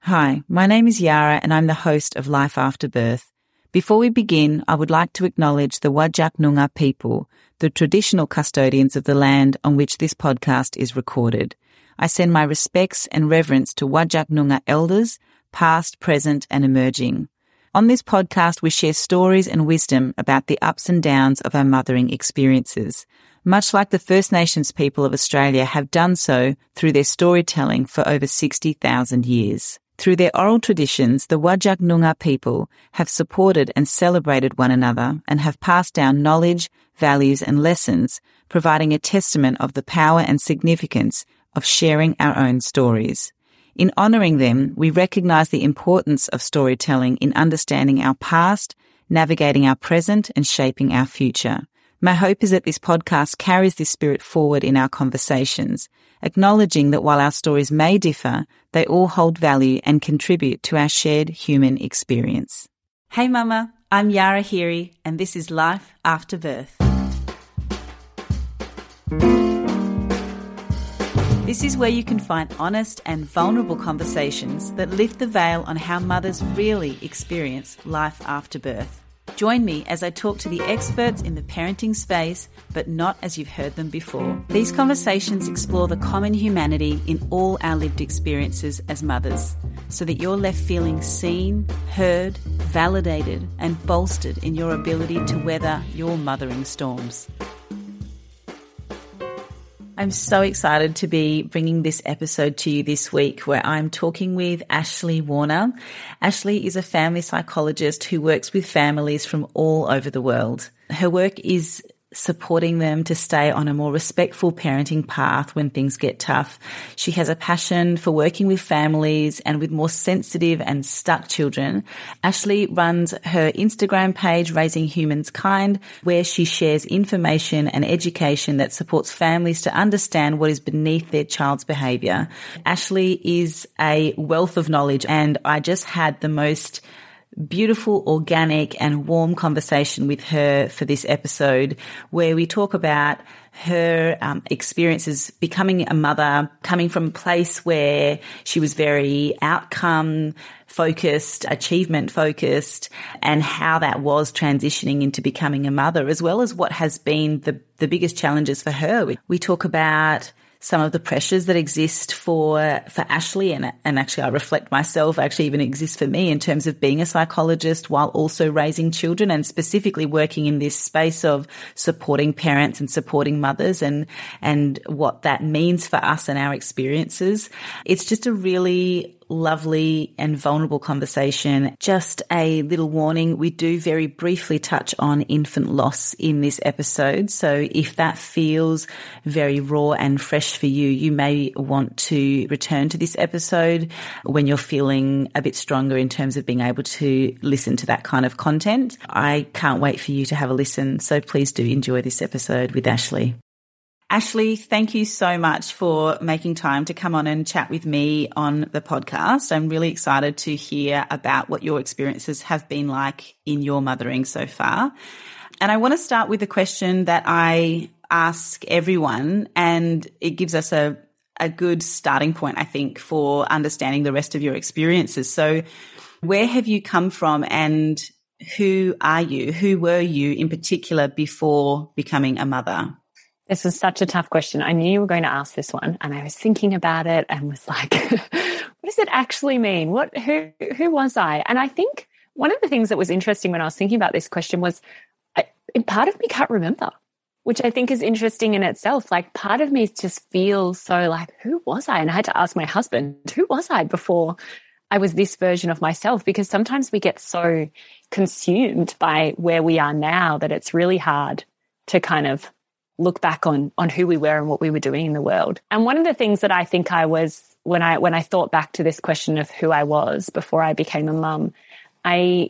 Hi, my name is Yara and I'm the host of Life After Birth. Before we begin, I would like to acknowledge the Whadjuk Noongar people, the traditional custodians of the land on which this podcast is recorded. I send my respects and reverence to Whadjuk Noongar elders, past, present and emerging. On this podcast, we share stories and wisdom about the ups and downs of our mothering experiences, much like the First Nations people of Australia have done so through their storytelling for over 60,000 years. Through their oral traditions, the Whadjuk Noongar people have supported and celebrated one another and have passed down knowledge, values and lessons, providing a testament of the power and significance of sharing our own stories. In honouring them, we recognise the importance of storytelling in understanding our past, navigating our present and shaping our future. My hope is that this podcast carries this spirit forward in our conversations, acknowledging that while our stories may differ, they all hold value and contribute to our shared human experience. Hey Mama, I'm Yara Heary and this is Life After Birth. This is where you can find honest and vulnerable conversations that lift the veil on how mothers really experience life after birth. Join me as I talk to the experts in the parenting space, but not as you've heard them before. These conversations explore the common humanity in all our lived experiences as mothers, so that you're left feeling seen, heard, validated, and bolstered in your ability to weather your mothering storms. I'm so excited to be bringing this episode to you this week where I'm talking with Ashley Warner. Ashley is a family psychologist who works with families from all over the world. Her work is supporting them to stay on a more respectful parenting path when things get tough. She has a passion for working with families and with more sensitive and stuck children. Ashley runs her Instagram page, Raising Humans Kind, where she shares information and education that supports families to understand what is beneath their child's behaviour. Ashley is a wealth of knowledge and I just had the most beautiful, organic and warm conversation with her for this episode where we talk about her experiences becoming a mother, coming from a place where she was very outcome focused, achievement focused, and how that was transitioning into becoming a mother, as well as what has been the biggest challenges for her. We talk about some of the pressures that exist for Ashley and actually I reflect myself actually even exist for me in terms of being a psychologist while also raising children and specifically working in this space of supporting parents and supporting mothers and what that means for us and our experiences. It's just a really lovely and vulnerable conversation. Just a little warning, we do very briefly touch on infant loss in this episode. So if that feels very raw and fresh for you, you may want to return to this episode when you're feeling a bit stronger in terms of being able to listen to that kind of content. I can't wait for you to have a listen. So please do enjoy this episode with Ashley. Ashley, thank you so much for making time to come on and chat with me on the podcast. I'm really excited to hear about what your experiences have been like in your mothering so far. And I want to start with a question that I ask everyone, and it gives us a good starting point, I think, for understanding the rest of your experiences. So where have you come from and who are you? Who were you in particular before becoming a mother? This was such a tough question. I knew you were going to ask this one and I was thinking about it and was like, what does it actually mean? Who was I? And I think one of the things that was interesting when I was thinking about this question was part of me can't remember, which I think is interesting in itself. Like part of me just feels so like, who was I? And I had to ask my husband, who was I before I was this version of myself? Because sometimes we get so consumed by where we are now that it's really hard to kind of look back on who we were and what we were doing in the world. And one of the things that I think I was, when I thought back to this question of who I was before I became a mum, I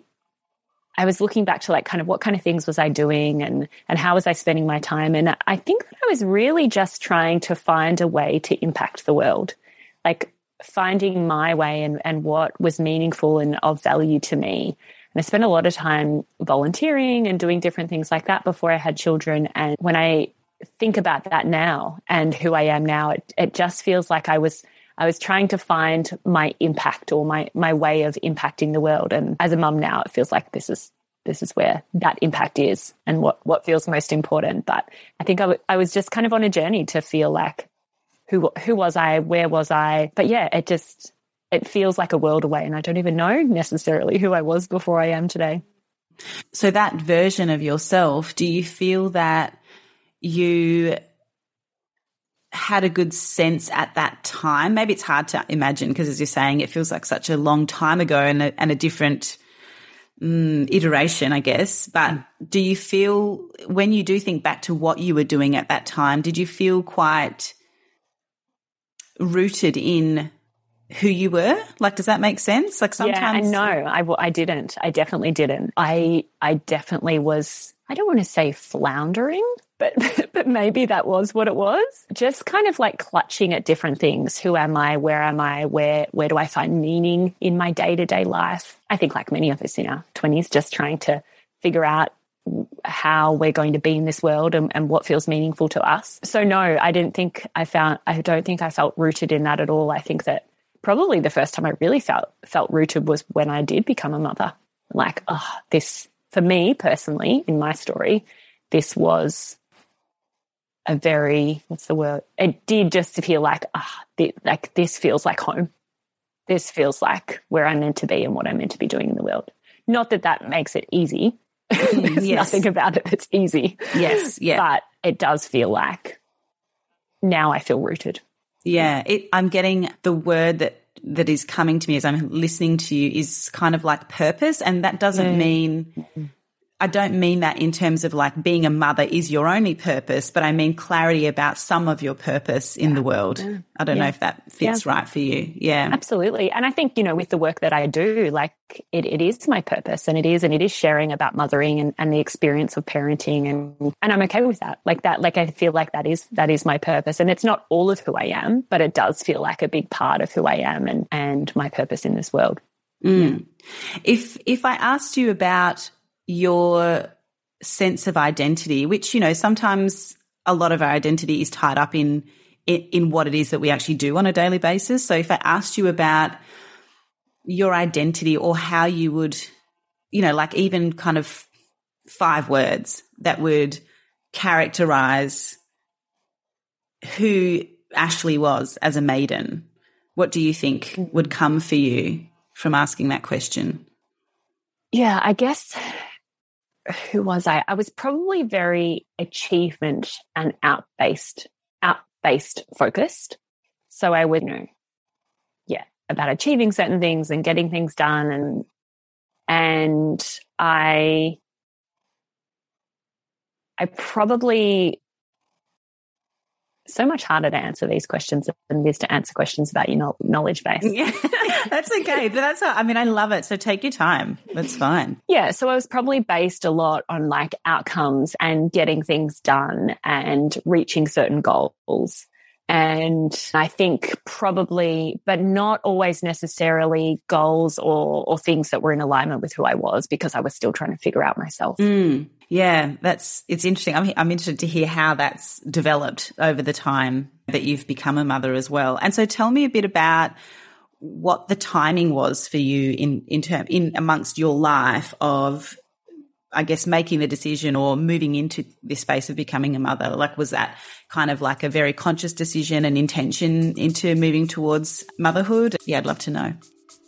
was looking back to like kind of what kind of things was I doing and how was I spending my time. And I think that I was really just trying to find a way to impact the world, like finding my way and what was meaningful and of value to me. And I spent a lot of time volunteering and doing different things like that before I had children. And when I think about that now and who I am now, it just feels like I was I was trying to find my impact or my way of impacting the world. And as a mum now, it feels like this is where that impact is and what feels most important. But I think I was just kind of on a journey to feel like, who was I? Where was I? But yeah, it feels like a world away, and I don't even know necessarily who I was before I am today. So that version of yourself, do you feel that you had a good sense at that time? Maybe it's hard to imagine because, as you're saying, it feels like such a long time ago and a different iteration, I guess. But do you feel, when you do think back to what you were doing at that time, did you feel quite rooted in who you were? Like, does that make sense? Like sometimes. Yeah, and no, I didn't. I definitely didn't. I definitely was, I don't want to say floundering, but maybe that was what it was. Just kind of like clutching at different things. Who am I? Where am I? Where do I find meaning in my day-to-day life? I think like many of us in our 20s, just trying to figure out how we're going to be in this world and what feels meaningful to us. So no, I don't think I felt rooted in that at all. I think that probably the first time I really felt rooted was when I did become a mother. Like, this, for me personally, in my story, this was a very, what's the word? It did just feel like, this feels like home. This feels like where I'm meant to be and what I'm meant to be doing in the world. Not that makes it easy. There's nothing about it that's easy. Yes, yeah. But it does feel like now I feel rooted. Yeah, I'm getting the word that is coming to me as I'm listening to you is kind of like purpose, and that doesn't mean, I don't mean that in terms of like being a mother is your only purpose, but I mean clarity about some of your purpose in the world. I don't know if that fits right for you. Yeah, absolutely. And I think, with the work that I do, like it is my purpose, and it is sharing about mothering and the experience of parenting, and I'm okay with that. Like I feel like that is my purpose, and it's not all of who I am, but it does feel like a big part of who I am and my purpose in this world. Yeah. If I asked you about your sense of identity, which, sometimes a lot of our identity is tied up in what it is that we actually do on a daily basis. So if I asked you about your identity or how you would, like even kind of 5 words that would characterize who Ashley was as a maiden, what do you think would come for you from asking that question? Yeah, I guess, who was I? I was probably very achievement and out-based focused. So I would about achieving certain things and getting things done, and I probably, so much harder to answer these questions than it is to answer questions about your knowledge base. Yeah, that's okay. But I love it. So take your time. That's fine. Yeah. So I was probably based a lot on like outcomes and getting things done and reaching certain goals. And I think probably, but not always necessarily goals or things that were in alignment with who I was, because I was still trying to figure out myself. Yeah, it's interesting. I'm interested to hear how that's developed over the time that you've become a mother as well. And so tell me a bit about what the timing was for you in amongst your life of, I guess, making the decision or moving into this space of becoming a mother. Like, was that kind of like a very conscious decision and intention into moving towards motherhood? Yeah, I'd love to know.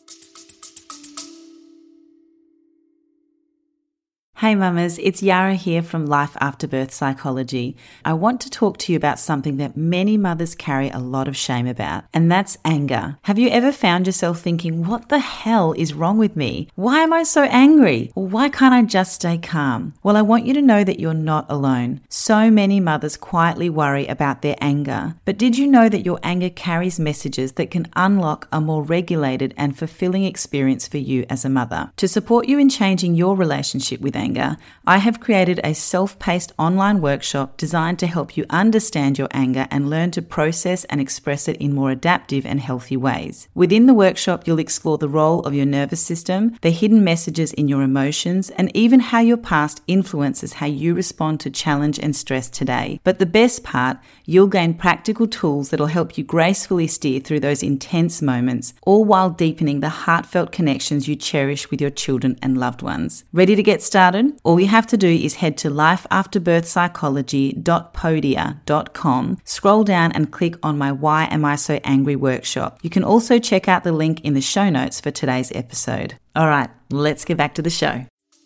Hey mamas, it's Yara here from Life After Birth Psychology. I want to talk to you about something that many mothers carry a lot of shame about, and that's anger. Have you ever found yourself thinking, what the hell is wrong with me? Why am I so angry? Or why can't I just stay calm? Well, I want you to know that you're not alone. So many mothers quietly worry about their anger. But did you know that your anger carries messages that can unlock a more regulated and fulfilling experience for you as a mother? To support you in changing your relationship with anger, anger, I have created a self-paced online workshop designed to help you understand your anger and learn to process and express it in more adaptive and healthy ways. Within the workshop, you'll explore the role of your nervous system, the hidden messages in your emotions, and even how your past influences how you respond to challenge and stress today. But the best part, you'll gain practical tools that'll help you gracefully steer through those intense moments, all while deepening the heartfelt connections you cherish with your children and loved ones. Ready to get started? All you have to do is head to lifeafterbirthpsychology.podia.com, scroll down and click on my Why Am I So Angry workshop. You can also check out the link in the show notes for today's episode. All right, let's get back to the show.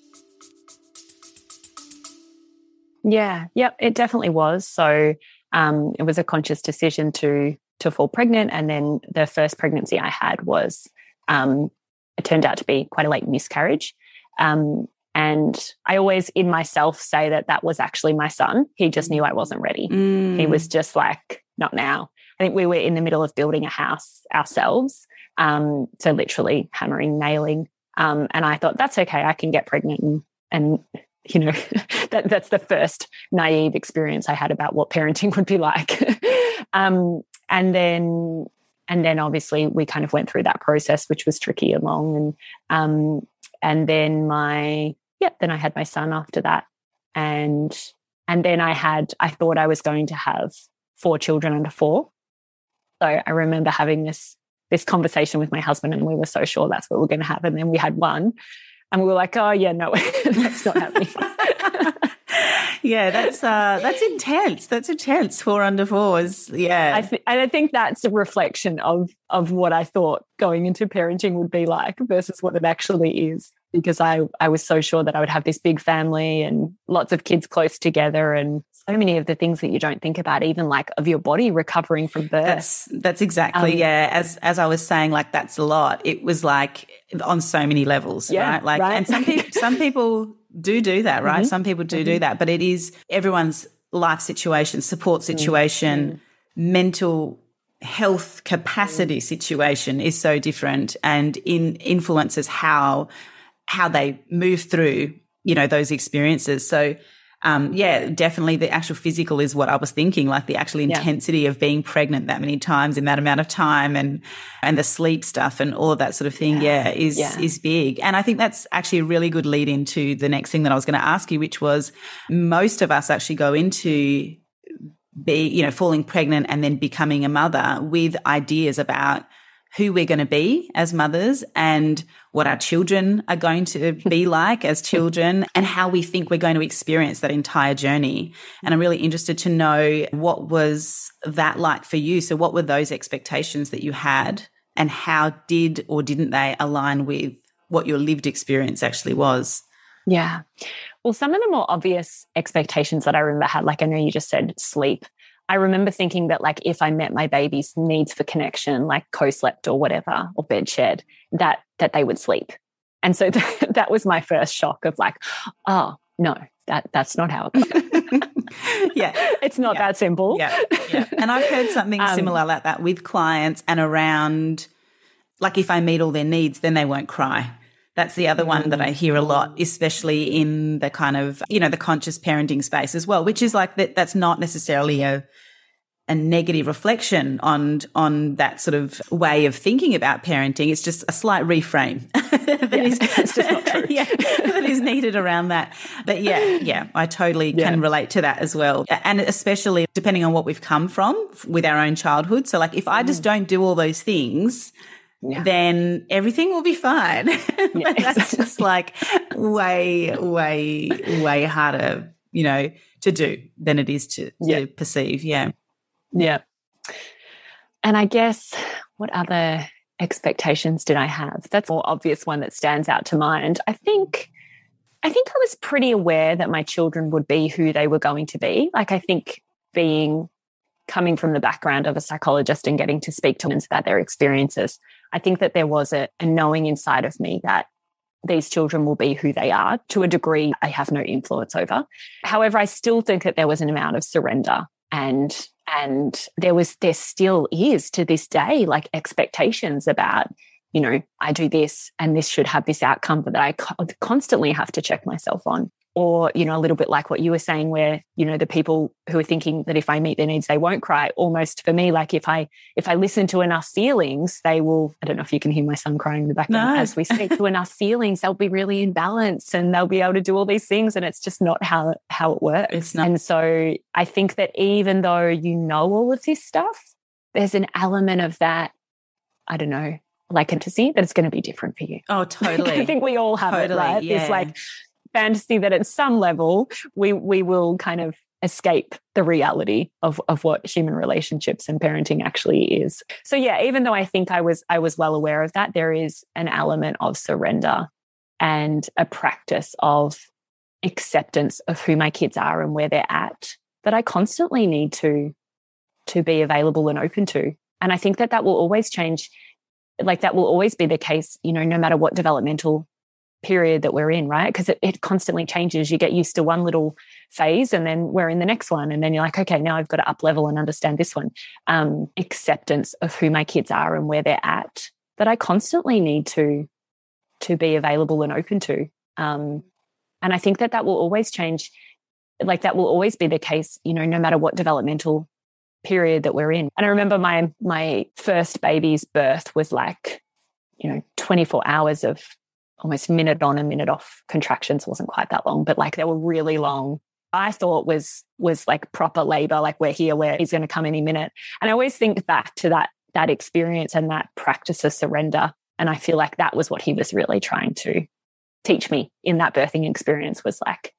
Yeah, yep, it definitely was. So it was a conscious decision to fall pregnant, and then the first pregnancy I had was it turned out to be quite a late miscarriage. And I always in myself say that was actually my son. He just knew I wasn't ready. He was just like, not now. I think we were in the middle of building a house ourselves. So literally hammering, nailing. And I thought, that's okay. I can get pregnant. And you know, that's the first naive experience I had about what parenting would be like. And then obviously we kind of went through that process, which was tricky and long. And then then I had my son after that. And then I thought I was going to have 4 children under 4. So I remember having this conversation with my husband, and we were so sure that's what we were going to have. And then we had 1, and we were like, oh yeah, no, that's not happening. Yeah, that's intense. That's intense. 4 under 4s. Yeah. I think that's a reflection of what I thought going into parenting would be like versus what it actually is, because I was so sure that I would have this big family and lots of kids close together, and so many of the things that you don't think about, even like of your body recovering from birth. That's exactly, yeah. As I was saying, like that's a lot. It was like on so many levels, yeah, right? Like, right. And some people do that, right? Mm-hmm. Some people do that, but it is everyone's life situation, support situation, mental health capacity situation is so different, and influences how they move through, you know, those experiences. So, yeah, definitely the actual physical is what I was thinking, like the actual intensity of being pregnant that many times in that amount of time, and the sleep stuff and all of that sort of thing, is big. And I think that's actually a really good lead into the next thing that I was going to ask you, which was most of us actually go into falling pregnant and then becoming a mother with ideas about who we're going to be as mothers and what our children are going to be like as children, and how we think we're going to experience that entire journey. And I'm really interested to know, what was that like for you? So what were those expectations that you had, and how did or didn't they align with what your lived experience actually was? Yeah. Well, some of the more obvious expectations that I remember had, like I know you just said sleep. I remember thinking that, like, if I met my baby's needs for connection, like co-slept or whatever, or bed shared, that they would sleep. And so that was my first shock of like, oh, no, that's not how it goes. Yeah. It's not that simple. Yeah. And I've heard something similar like that with clients, and around, like, if I meet all their needs, then they won't cry. That's the other one that I hear a lot, especially in the kind of, the conscious parenting space as well, which is like that's not necessarily a negative reflection on that sort of way of thinking about parenting. It's just a slight reframe it's just not true. That is needed around that. But I totally can relate to that as well. And especially depending on what we've come from with our own childhood. So like, if I just don't do all those things, then everything will be fine. That's just like way, way, way harder, to do than it is to perceive. Yeah. Yeah. And I guess, what other expectations did I have? That's a more obvious one that stands out to mind. I think I was pretty aware that my children would be who they were going to be. Like, I think coming from the background of a psychologist and getting to speak to them about their experiences, I think that there was a knowing inside of me that these children will be who they are to a degree I have no influence over. However, I still think that there was an amount of surrender, and there still is to this day, like, expectations about I do this and this should have this outcome, but that I constantly have to check myself on. Or, a little bit like what you were saying where, the people who are thinking that if I meet their needs, they won't cry. Almost for me, like if I listen to enough feelings, they will, I don't know if you can hear my son crying in the background. As we speak to enough feelings, they'll be really in balance and they'll be able to do all these things. And it's just not how it works. It's not. And so I think that even though you know all of this stuff, there's an element of that, I don't know, like fantasy that it's going to be different for you. Oh, totally. I think we all have it, right? Yeah. It's like fantasy that at some level we will kind of escape the reality of what human relationships and parenting actually is. So yeah, even though I think I was well aware of that, there is an element of surrender and a practice of acceptance of who my kids are and where they're at that I constantly need to be available and open to. And I think that will always change. Like that will always be the case, no matter what developmental period that we're in, right? Because it constantly changes. You get used to one little phase and then we're in the next one. And then you're like, okay, now I've got to up level and understand this one. Acceptance of who my kids are and where they're at that I constantly need to be available and open to. And I think that will always change. Like that will always be the case, no matter what developmental period that we're in. And I remember my first baby's birth was like, 24 hours of almost minute on and minute off contractions. Wasn't quite that long, but like they were really long. I thought was like proper labor, like we're here, where he's going to come any minute. And I always think back to that experience and that practice of surrender. And I feel like that was what he was really trying to teach me in that birthing experience, was like,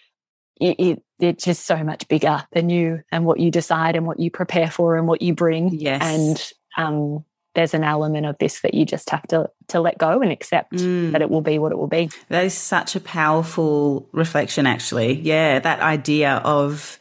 it's just so much bigger than you and what you decide and what you prepare for and what you bring. Yes. And there's an element of this that you just have to let go and accept that it will be what it will be. That is such a powerful reflection, actually. Yeah, that idea of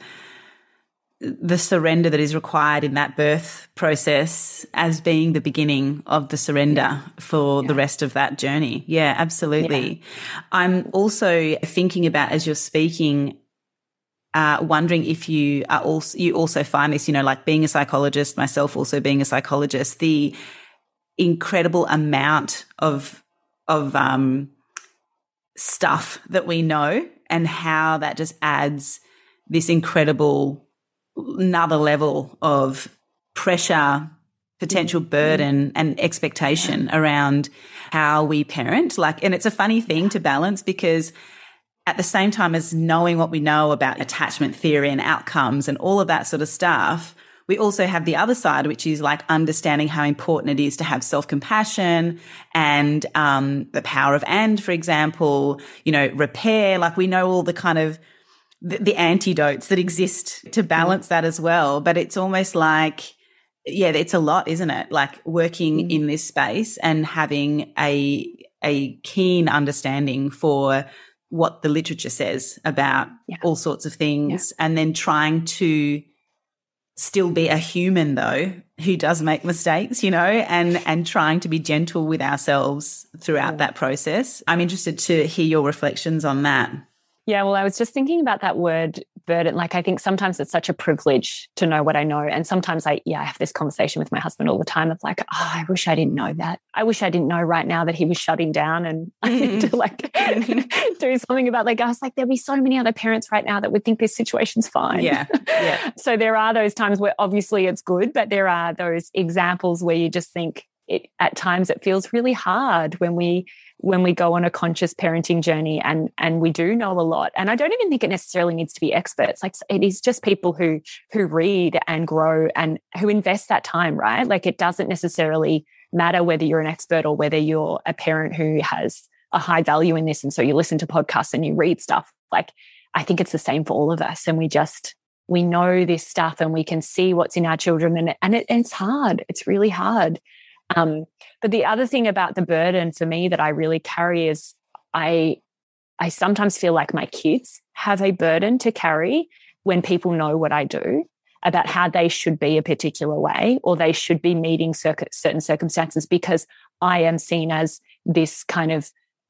the surrender that is required in that birth process as being the beginning of the surrender for the rest of that journey. Yeah, absolutely. Yeah. I'm also thinking about, as you're speaking, wondering if you also find this, like being a psychologist, myself also being a psychologist, the incredible amount of stuff that we know and how that just adds this incredible another level of pressure, potential burden and expectation around how we parent. And it's a funny thing to balance, because at the same time as knowing what we know about attachment theory and outcomes and all of that sort of stuff, we also have the other side, which is like understanding how important it is to have self-compassion and the power of and, for example, repair. Like we know all the kind of the antidotes that exist to balance that as well. But it's almost like, it's a lot, isn't it? Like working in this space and having a keen understanding for what the literature says about all sorts of things, and then trying to still be a human, though, who does make mistakes, and trying to be gentle with ourselves throughout that process. I'm interested to hear your reflections on that. Yeah, well, I was just thinking about that word burden. Like, I think sometimes it's such a privilege to know what I know. And sometimes I have this conversation with my husband all the time of like, I wish I didn't know that. I wish I didn't know right now that he was shutting down and I need to do something about, I was like, there'll be so many other parents right now that would think this situation's fine. Yeah. So there are those times where obviously it's good, but there are those examples where you just think at times it feels really hard when we go on a conscious parenting journey and we do know a lot. And I don't even think it necessarily needs to be experts. Like, it is just people who read and grow and who invest that time, right? Like, it doesn't necessarily matter whether you're an expert or whether you're a parent who has a high value in this. And so you listen to podcasts and you read stuff. Like, I think it's the same for all of us. And we know this stuff and we can see what's in our children, and it's hard. It's really hard. But the other thing about the burden for me that I really carry is I sometimes feel like my kids have a burden to carry when people know what I do about how they should be a particular way, or they should be meeting certain circumstances, because I am seen as this kind of,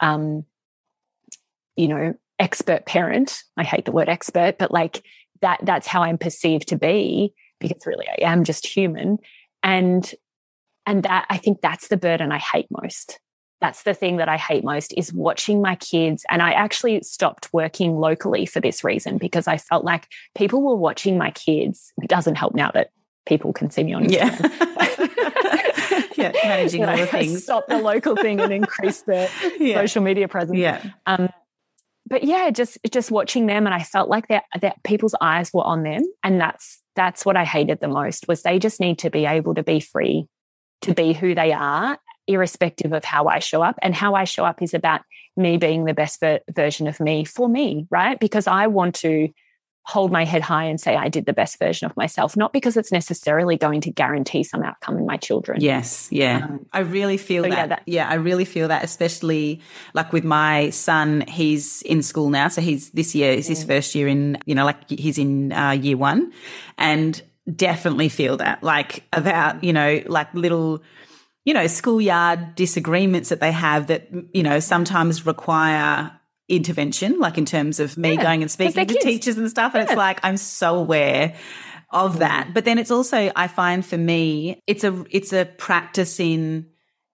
expert parent. I hate the word expert, but like that's how I'm perceived to be, because really I am just human. And And that, I think that's the burden I hate most. That's the thing that I hate most, is watching my kids. And I actually stopped working locally for this reason, because I felt like people were watching my kids. It doesn't help now that people can see me on Instagram. Yeah, managing all the things. Stop the local thing and increase the social media presence. Yeah. But yeah, just watching them, and I felt like that people's eyes were on them, and that's what I hated the most, was they just need to be able to be free to be who they are, irrespective of how I show up. And how I show up is about me being the best version of me for me, right? Because I want to hold my head high and say I did the best version of myself, not because it's necessarily going to guarantee some outcome in my children. Yes, yeah. I really feel that. I really feel that, especially like with my son. He's in school now, so this year is his first year in, like he's in year 1, and definitely feel that, like about, like little, schoolyard disagreements that they have that, sometimes require intervention, like in terms of me going and speaking to teachers and stuff. And it's like, I'm so aware of that. But then it's also, I find for me, it's a practice in,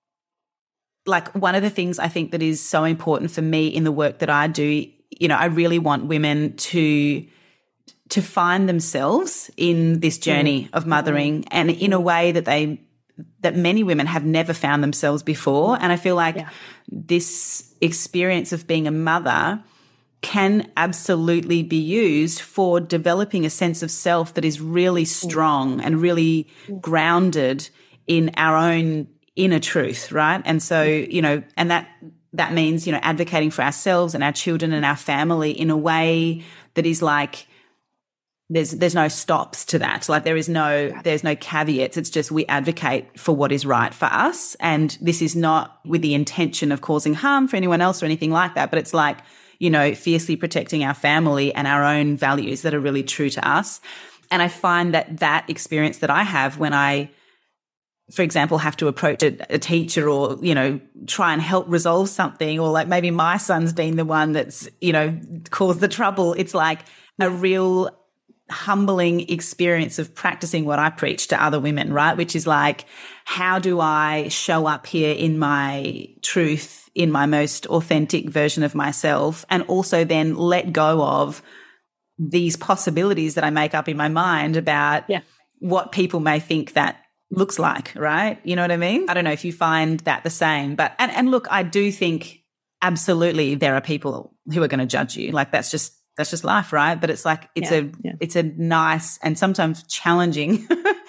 like, one of the things I think that is so important for me in the work that I do, I really want women to find themselves in this journey of mothering, and in a way that many women have never found themselves before. And I feel like this experience of being a mother can absolutely be used for developing a sense of self that is really strong and really grounded in our own inner truth, right? And so, and that means, advocating for ourselves and our children and our family in a way that is like, there's no stops to that. Like there's no caveats. It's just, we advocate for what is right for us. And this is not with the intention of causing harm for anyone else or anything like that. But it's like, fiercely protecting our family and our own values that are really true to us. And I find that experience that I have when I, for example, have to approach a teacher or, try and help resolve something, or like maybe my son's been the one that's, caused the trouble. It's like a real humbling experience of practicing what I preach to other women, right? Which is like, how do I show up here in my truth, in my most authentic version of myself, and also then let go of these possibilities that I make up in my mind about what people may think that looks like, right? You know what I mean? I don't know if you find that the same, but, and look, I do think absolutely there are people who are going to judge you. Like that's just life, right? But it's like, it's a nice and sometimes challenging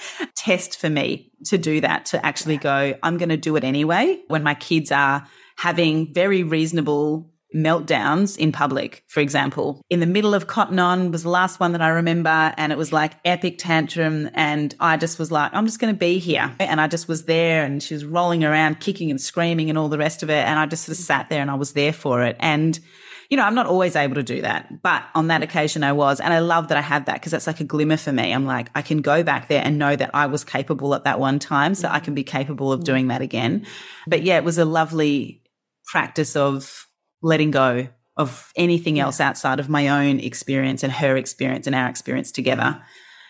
test for me to do that, to actually go, I'm going to do it anyway. When my kids are having very reasonable meltdowns in public, for example, in the middle of Cotton On was the last one that I remember. And it was like epic tantrum. And I just was like, I'm just going to be here. And I just was there, and she was rolling around, kicking and screaming and all the rest of it. And I just sort of sat there and I was there for it. And I'm not always able to do that, but on that occasion I was. And I love that I had that, because that's like a glimmer for me. I'm like, I can go back there and know that I was capable at that one time, so I can be capable of doing that again. But yeah, it was a lovely practice of letting go of anything else outside of my own experience and her experience and our experience together.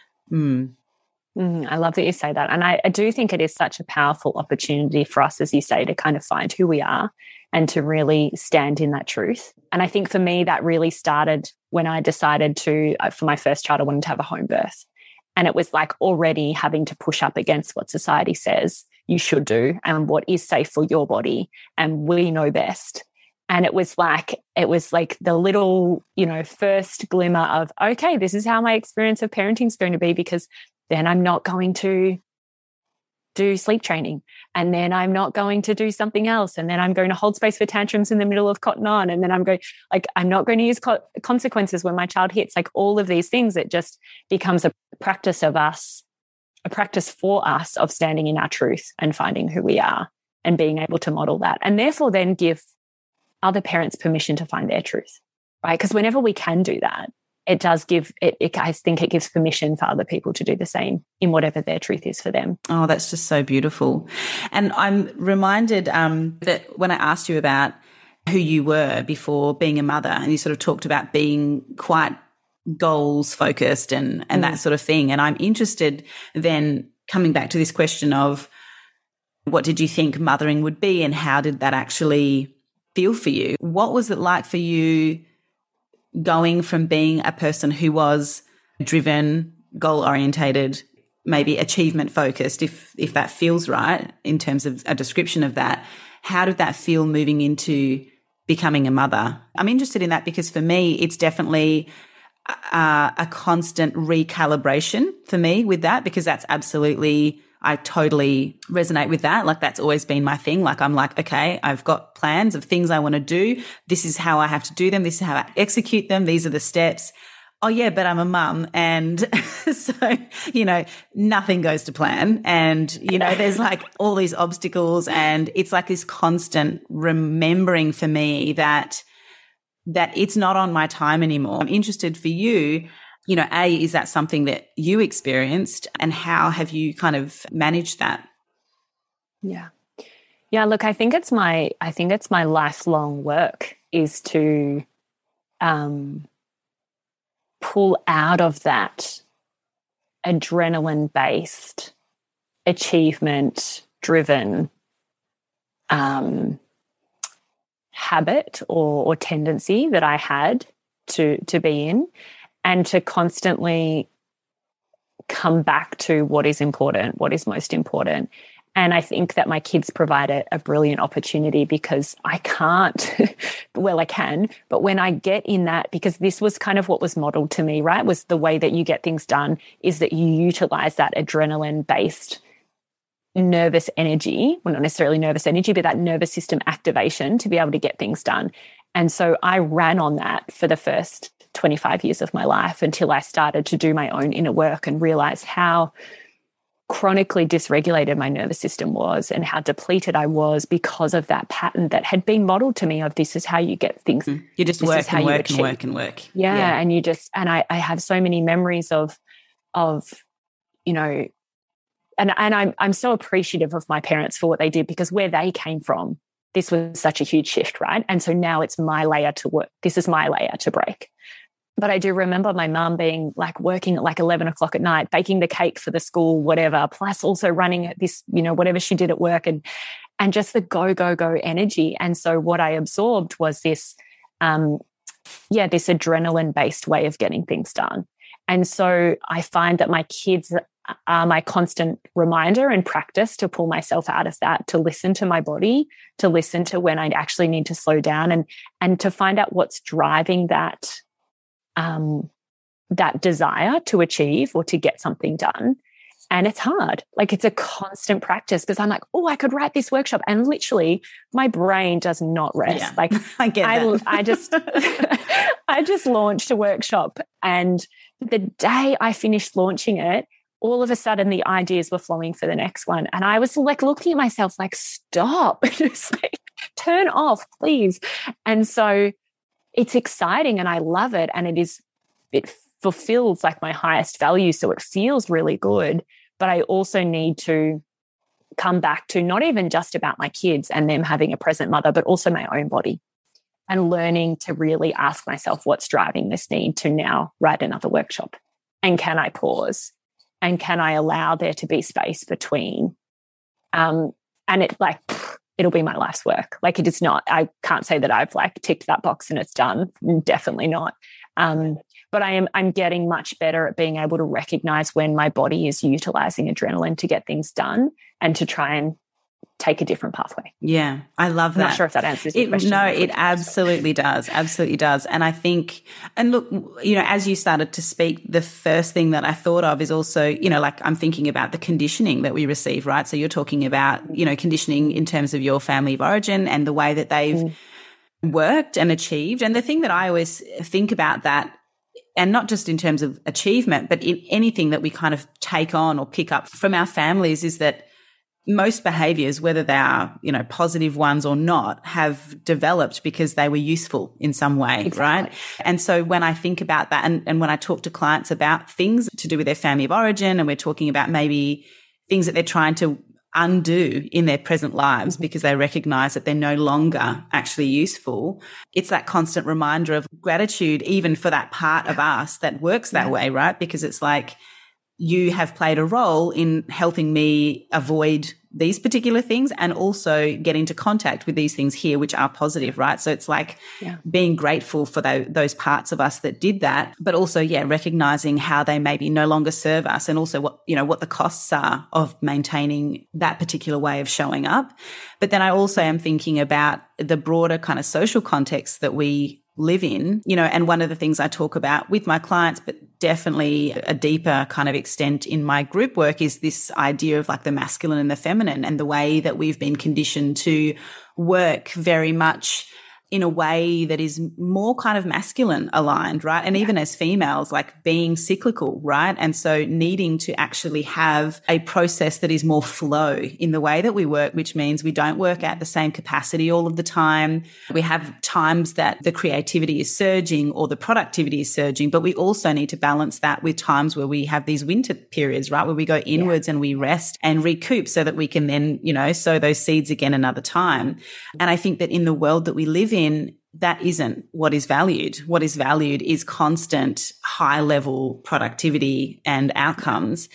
I love that you say that. And I do think it is such a powerful opportunity for us, as you say, to kind of find who we are and to really stand in that truth. And I think for me, that really started when I decided to, for my first child, I wanted to have a home birth. And it was like already having to push up against what society says you should do and what is safe for your body. And we know best. And it was like the little, first glimmer of, okay, this is how my experience of parenting is going to be, because then I'm not going to do sleep training, and then I'm not going to do something else, and then I'm going to hold space for tantrums in the middle of Cotton On, and then I'm not going to use consequences when my child hits, like all of these things. It just becomes a practice for us of standing in our truth and finding who we are and being able to model that, and therefore then give other parents permission to find their truth, right? Because whenever we can do that, it does give it. I think it gives permission for other people to do the same in whatever their truth is for them. Oh, that's just so beautiful. And I'm reminded that when I asked you about who you were before being a mother, and you sort of talked about being quite goals focused and that sort of thing. And I'm interested then, coming back to this question of what did you think mothering would be, and how did that actually feel for you? What was it like for you going from being a person who was driven, goal-orientated, maybe achievement-focused, if that feels right in terms of a description of that? How did that feel moving into becoming a mother? I'm interested in that because for me, it's definitely a constant recalibration for me with that, because that's absolutely, I totally resonate with that. Like, that's always been my thing. Like, I'm like, okay, I've got plans of things I want to do. This is how I have to do them. This is how I execute them. These are the steps. Oh yeah, but I'm a mum. And so, nothing goes to plan. And, there's like all these obstacles, and it's like this constant remembering for me that it's not on my time anymore. I'm interested for you, is that something that you experienced, and how have you kind of managed that? Yeah. Yeah, look, I think it's my lifelong work is to pull out of that adrenaline-based, achievement-driven habit or tendency that I had to be in, and to constantly come back to what is important, what is most important. And I think that my kids provide a brilliant opportunity, because I can't, well, I can, but when I get in that, because this was kind of what was modeled to me, right, was the way that you get things done is that you utilize that adrenaline-based nervous energy, well, not necessarily nervous energy, but that nervous system activation to be able to get things done. And so I ran on that for the first 25 years of my life until I started to do my own inner work and realize how chronically dysregulated my nervous system was and how depleted I was because of that pattern that had been modeled to me of this is how you get things. You just work and work and work and work. Yeah. And I have so many memories of and I'm so appreciative of my parents for what they did, because where they came from, this was such a huge shift, right? And so now it's my layer to work. This is my layer to break. But I do remember my mum being like working at like 11 o'clock at night, baking the cake for the school, whatever, plus also running at this, whatever she did at work, and just the go, go, go energy. And so what I absorbed was this, this adrenaline-based way of getting things done. And so I find that my kids are my constant reminder and practice to pull myself out of that, to listen to my body, to listen to when I actually need to slow down, and to find out what's driving that desire to achieve or to get something done. And it's hard. Like, it's a constant practice, because I'm like, oh, I could write this workshop. And literally my brain does not rest. Yeah, like I get that. I just launched a workshop, and the day I finished launching it, all of a sudden the ideas were flowing for the next one. And I was like looking at myself like, stop, just like turn off, please. And so it's exciting and I love it. And it fulfills like my highest value. So it feels really good. But I also need to come back to not even just about my kids and them having a present mother, but also my own body, and learning to really ask myself what's driving this need to now write another workshop. And can I pause? And can I allow there to be space between? And it'll be my life's work. Like, it is not, I can't say that I've like ticked that box and it's done. Definitely not. But I'm getting much better at being able to recognize when my body is utilizing adrenaline to get things done and to try and take a different pathway. Yeah, I love that. I'm not sure if that answers your question. No, it absolutely does. Absolutely does. And I think, and look, as you started to speak, the first thing that I thought of is also, like I'm thinking about the conditioning that we receive, right? So you're talking about, conditioning in terms of your family of origin and the way that they've worked and achieved. And the thing that I always think about that, and not just in terms of achievement, but in anything that we kind of take on or pick up from our families, is that most behaviors, whether they are, positive ones or not, have developed because they were useful in some way, exactly. Right? And so when I think about that, and when I talk to clients about things to do with their family of origin, and we're talking about maybe things that they're trying to undo in their present lives because they recognize that they're no longer actually useful, it's that constant reminder of gratitude, even for that part of us that works that way, right? Because it's like, you have played a role in helping me avoid these particular things and also get into contact with these things here, which are positive, right? So it's like being grateful for those parts of us that did that, but also, recognizing how they maybe no longer serve us, and also what the costs are of maintaining that particular way of showing up. But then I also am thinking about the broader kind of social context that we live in, and one of the things I talk about with my clients, but definitely a deeper kind of extent in my group work, is this idea of like the masculine and the feminine, and the way that we've been conditioned to work very much in a way that is more kind of masculine aligned, right? And even as females, like being cyclical, right? And so needing to actually have a process that is more flow in the way that we work, which means we don't work at the same capacity all of the time. We have times that the creativity is surging or the productivity is surging, but we also need to balance that with times where we have these winter periods, right? Where we go inwards and we rest and recoup so that we can then, sow those seeds again another time. And I think that in the world that we live in, that isn't what is valued. What is valued is constant high level productivity and outcomes,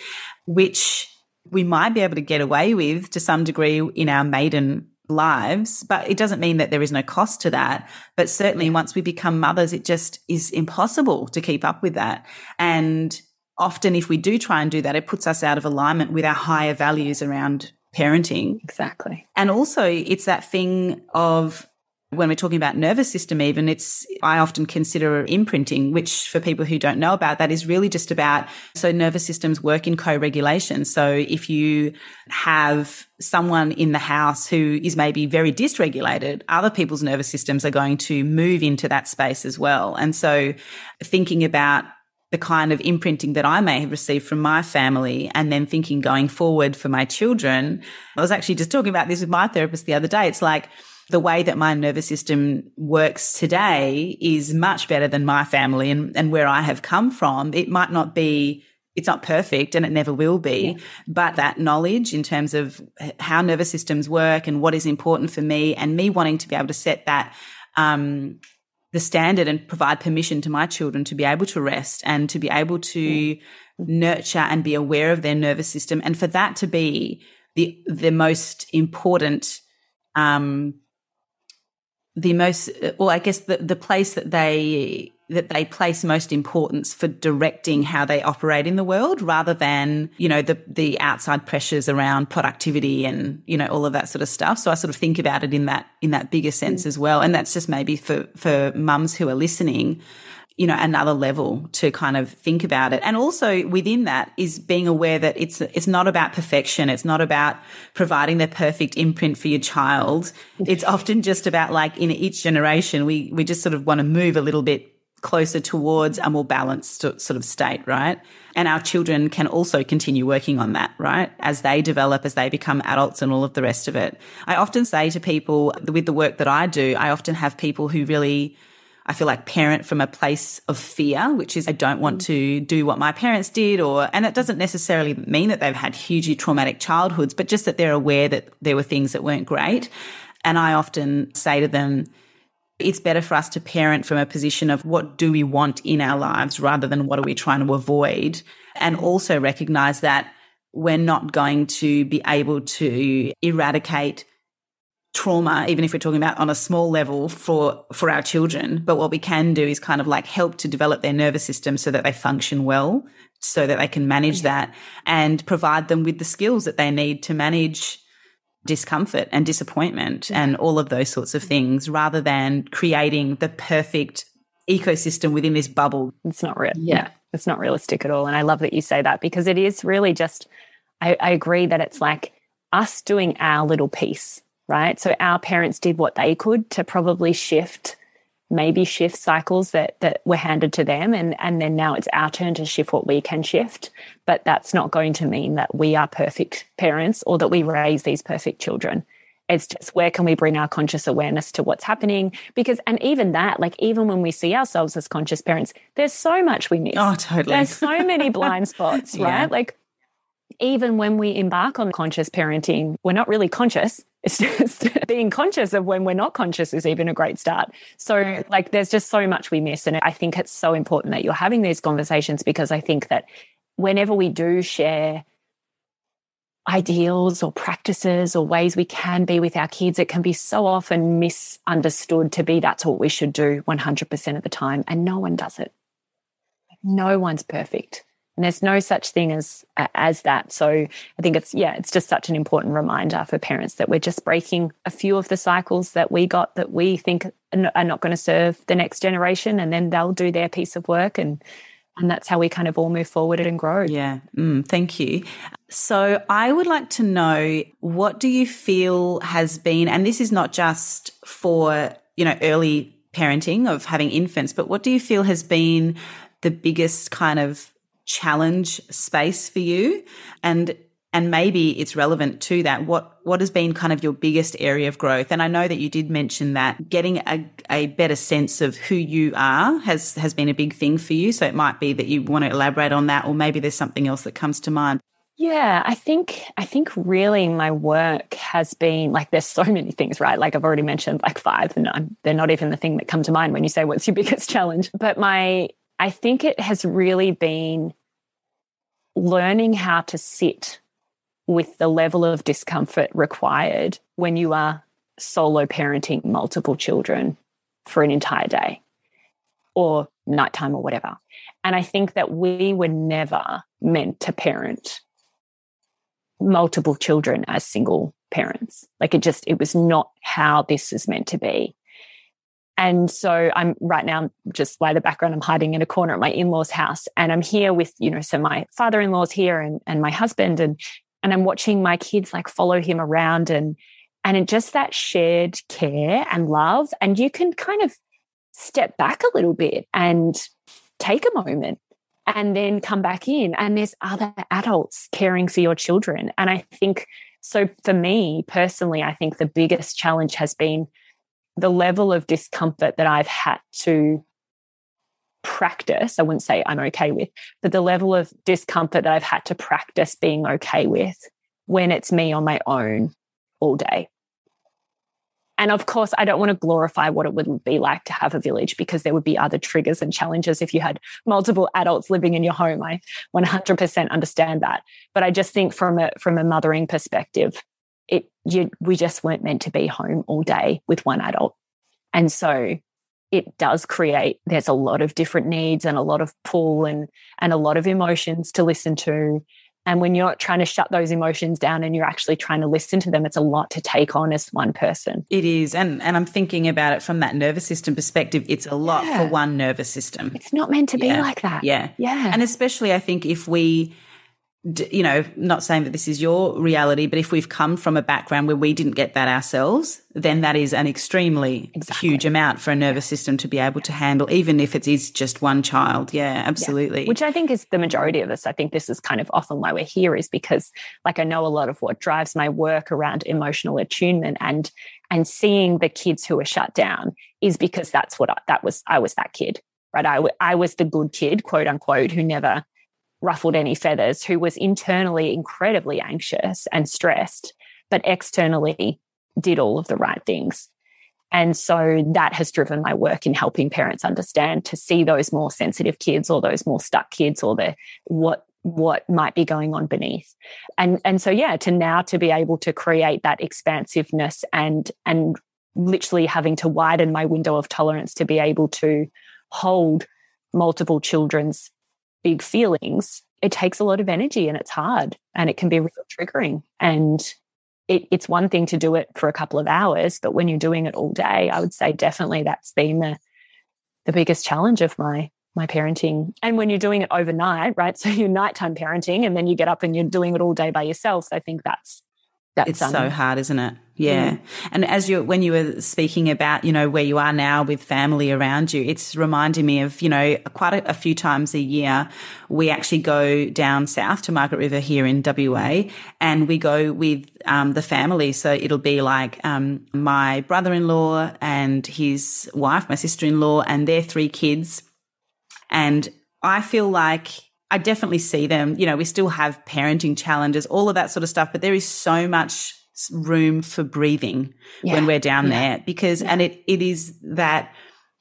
which we might be able to get away with to some degree in our maiden lives, but it doesn't mean that there is no cost to that. But certainly once we become mothers, it just is impossible to keep up with that. And often if we do try and do that, it puts us out of alignment with our higher values around parenting. Exactly. And also it's that thing of, when we're talking about nervous system even, I often consider imprinting, which for people who don't know about that is really just about, so nervous systems work in co-regulation. So if you have someone in the house who is maybe very dysregulated, other people's nervous systems are going to move into that space as well. And so thinking about the kind of imprinting that I may have received from my family, and then thinking going forward for my children, I was actually just talking about this with my therapist the other day. It's like, the way that my nervous system works today is much better than my family and where I have come from. It might not be, it's not perfect and it never will be, but that knowledge in terms of how nervous systems work and what is important for me, and me wanting to be able to set that, the standard and provide permission to my children to be able to rest and to be able to nurture and be aware of their nervous system. And for that to be the most important, the place that they place most importance for directing how they operate in the world, rather than, the outside pressures around productivity and, all of that sort of stuff. So I sort of think about it in that bigger sense as well. And that's just maybe for mums who are listening, another level to kind of think about it. And also within that is being aware that it's not about perfection. It's not about providing the perfect imprint for your child. It's often just about, like, in each generation, we just sort of want to move a little bit closer towards a more balanced sort of state, right? And our children can also continue working on that, right? As they develop, as they become adults and all of the rest of it. I often say to people with the work that I do, I often have people who really, I feel like, parent from a place of fear, which is, I don't want to do what my parents did, and that doesn't necessarily mean that they've had hugely traumatic childhoods, but just that they're aware that there were things that weren't great. And I often say to them, it's better for us to parent from a position of what do we want in our lives rather than what are we trying to avoid, and also recognize that we're not going to be able to eradicate trauma, even if we're talking about on a small level for our children. But what we can do is kind of like help to develop their nervous system so that they function well, so that they can manage that, and provide them with the skills that they need to manage discomfort and disappointment and all of those sorts of things, rather than creating the perfect ecosystem within this bubble. It's not real. Yeah. It's not realistic at all. And I love that you say that, because it is really just, I agree that it's like us doing our little piece, right? So our parents did what they could to probably shift cycles that were handed to them. And then now it's our turn to shift what we can shift. But that's not going to mean that we are perfect parents or that we raise these perfect children. It's just, where can we bring our conscious awareness to what's happening? Because, and even that, like, even when we see ourselves as conscious parents, there's so much we miss. Oh, totally. There's so many blind spots, right? Like, even when we embark on conscious parenting, we're not really conscious. It's just being conscious of when we're not conscious is even a great start. So, like, there's just so much we miss. And I think it's so important that you're having these conversations, because I think that whenever we do share ideals or practices or ways we can be with our kids, it can be so often misunderstood to be that's what we should do 100% of the time. And no one does it. No one's perfect. And there's no such thing as that. So I think it's just such an important reminder for parents that we're just breaking a few of the cycles that we got that we think are not going to serve the next generation, and then they'll do their piece of work, and that's how we kind of all move forward and grow. Yeah. Thank you. So I would like to know, what do you feel has been, and this is not just for, early parenting of having infants, but what do you feel has been the biggest kind of challenge space for you? And maybe it's relevant to that. What has been kind of your biggest area of growth? And I know that you did mention that getting a better sense of who you are has been a big thing for you. So it might be that you want to elaborate on that, or maybe there's something else that comes to mind. Yeah, I think really my work has been, like, there's so many things, right? Like I've already mentioned like 5, and they're not even the thing that come to mind when you say what's your biggest challenge. But I think it has really been learning how to sit with the level of discomfort required when you are solo parenting multiple children for an entire day or nighttime or whatever. And I think that we were never meant to parent multiple children as single parents. Like it was not how this is meant to be. And so I'm right now, just by the background, I'm hiding in a corner at my in-laws' house, and I'm here with, so my father-in-law's here and my husband, and I'm watching my kids like follow him around, and in just that shared care and love. And you can kind of step back a little bit and take a moment and then come back in, and there's other adults caring for your children. And I think, so for me personally, I think the biggest challenge has been the level of discomfort that I've had to practice. I wouldn't say I'm okay with, but the level of discomfort that I've had to practice being okay with when it's me on my own all day. And of course, I don't want to glorify what it would be like to have a village, because there would be other triggers and challenges if you had multiple adults living in your home. I 100% understand that. But I just think from a mothering perspective, we just weren't meant to be home all day with one adult. And so it does create, there's a lot of different needs and a lot of pull and a lot of emotions to listen to. And when you're trying to shut those emotions down and you're actually trying to listen to them, it's a lot to take on as one person. It is. And I'm thinking about it from that nervous system perspective. It's a lot for one nervous system. It's not meant to be like that. Yeah. Yeah. And especially I think if we, not saying that this is your reality, but if we've come from a background where we didn't get that ourselves, then that is an extremely huge amount for a nervous system to be able to handle, even if it is just one child. Yeah, absolutely. Yeah. Which I think is the majority of us. I think this is kind of often why we're here, is because, like, I know a lot of what drives my work around emotional attunement and seeing the kids who are shut down is because I was that kid, right? I was the good kid, quote unquote, who never ruffled any feathers, who was internally incredibly anxious and stressed, but externally did all of the right things. And so that has driven my work in helping parents understand, to see those more sensitive kids or those more stuck kids, or what might be going on beneath. And so, to be able to create that expansiveness and literally having to widen my window of tolerance to be able to hold multiple children's big feelings, it takes a lot of energy, and it's hard, and it can be real triggering. And it's one thing to do it for a couple of hours, but when you're doing it all day, I would say definitely that's been the biggest challenge of my parenting. And when you're doing it overnight, right? So you're nighttime parenting, and then you get up and you're doing it all day by yourself. I think that's it's so hard, isn't it? Yeah. And when you were speaking about, where you are now with family around you, it's reminding me of, quite a few times a year, we actually go down south to Margaret River here in WA, and we go with the family. So it'll be like my brother-in-law and his wife, my sister-in-law, and their 3 kids. And I feel like I definitely see them. We still have parenting challenges, all of that sort of stuff, but there is so much room for breathing when we're down there, because, and it is that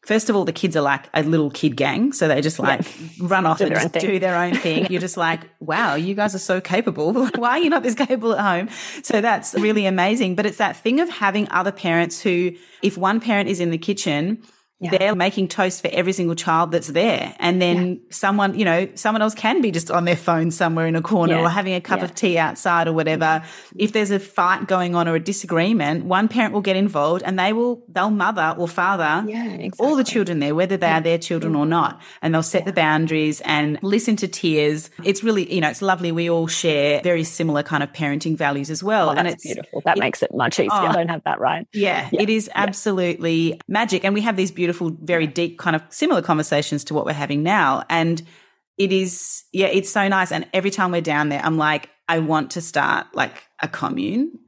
first of all, the kids are like a little kid gang. So they just like run off and just do their own thing. You're just like, wow, you guys are so capable. Why are you not this capable at home? So that's really amazing. But it's that thing of having other parents who, if one parent is in the kitchen, they're making toast for every single child that's there. And then someone else can be just on their phone somewhere in a corner or having a cup of tea outside or whatever. If there's a fight going on or a disagreement, one parent will get involved and they'll mother or father all the children there, whether they are their children or not. And they'll set the boundaries and listen to tears. It's really, it's lovely. We all share very similar kind of parenting values as well. And it's beautiful. That makes it much easier. I don't have that right. Yeah, it is absolutely magic. And we have these beautiful, very deep kind of similar conversations to what we're having now. And it is, it's so nice. And every time we're down there, I'm like, I want to start like a commune.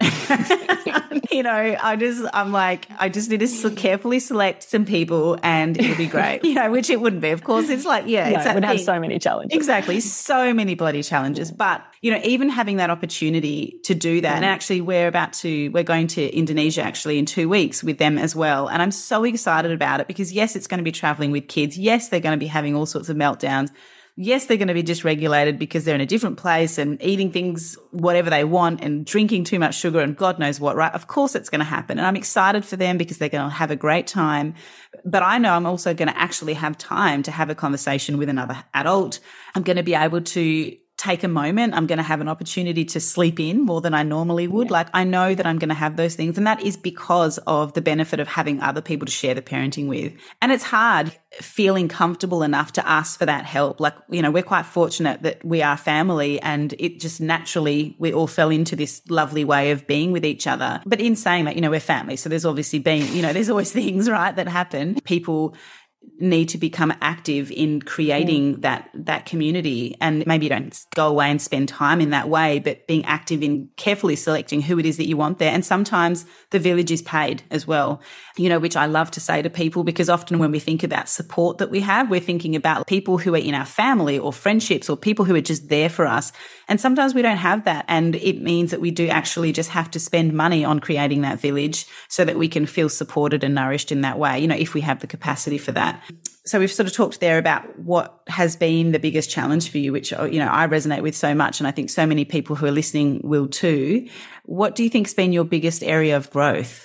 I just need to carefully select some people and it'll be great, which it wouldn't be. Of course, it's like, it would have so many challenges. Exactly. So many bloody challenges. But, even having that opportunity to do that. And actually we're going to Indonesia actually in 2 weeks with them as well. And I'm so excited about it because yes, it's going to be traveling with kids. Yes, they're going to be having all sorts of meltdowns. Yes, they're going to be dysregulated because they're in a different place and eating things, whatever they want and drinking too much sugar and God knows what, right? Of course it's going to happen. And I'm excited for them because they're going to have a great time. But I know I'm also going to actually have time to have a conversation with another adult. I'm going to be able to take a moment. I'm going to have an opportunity to sleep in more than I normally would. Like I know that I'm going to have those things. And that is because of the benefit of having other people to share the parenting with. And it's hard feeling comfortable enough to ask for that help. Like, we're quite fortunate that we are family and it just naturally, we all fell into this lovely way of being with each other. But in saying that, we're family. So there's obviously there's always things, right, that happen. People need to become active in creating that community. And maybe you don't go away and spend time in that way, but being active in carefully selecting who it is that you want there. And sometimes the village is paid as well, which I love to say to people because often when we think about support that we have, we're thinking about people who are in our family or friendships or people who are just there for us. And sometimes we don't have that. And it means that we do actually just have to spend money on creating that village so that we can feel supported and nourished in that way, if we have the capacity for that. So we've sort of talked there about what has been the biggest challenge for you, which, I resonate with so much. And I think so many people who are listening will too. What do you think's been your biggest area of growth?